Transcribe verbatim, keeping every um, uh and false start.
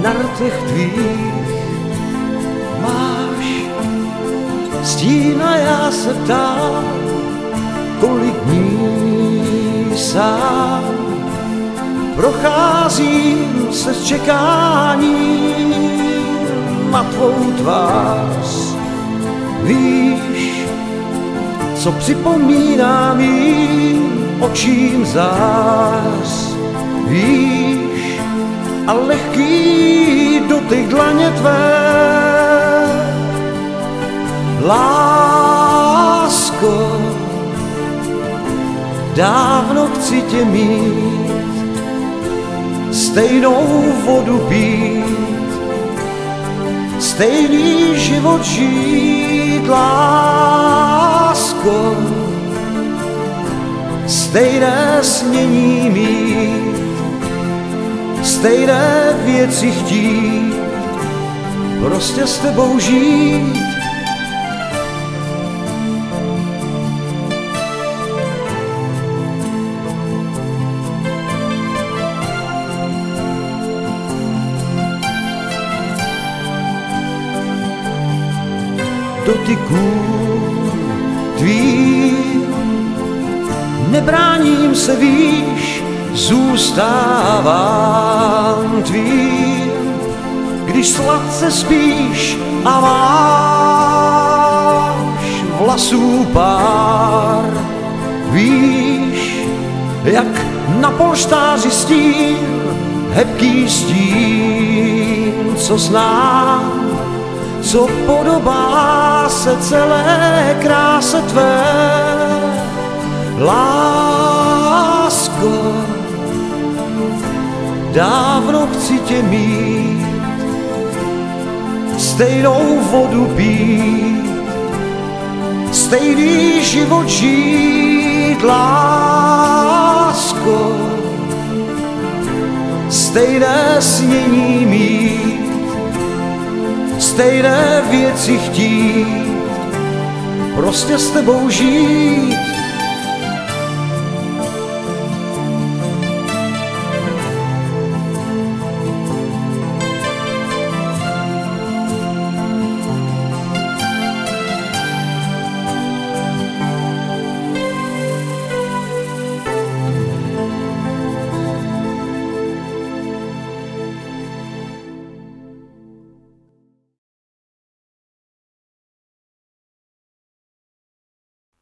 na rtech tvých máš stín a já se ptám, kolik dní sám procházím se s čekáním na tvou tvář. Víš, co připomíná mým očím zář. Víš, a lehký dotyk dlaně tvé. Lásko, dávno chci tě mít, stejnou vodu pít, stejný život žít, lásko, stejné snění mít, stejné věci chtít, prostě s tebou žít. Dotyků tvých nebráním se, víš, zůstávám tvým, když sladce spíš a máš vlasů pár. Víš, jak na polštáři stín, hebký stín, co znám, co podobá se celé kráse tvé. Lásko, dávno chci tě mít, stejnou vodu pít, stejný život žít, lásko, stejné snění mít, stejné věci chtít, prostě s tebou žít.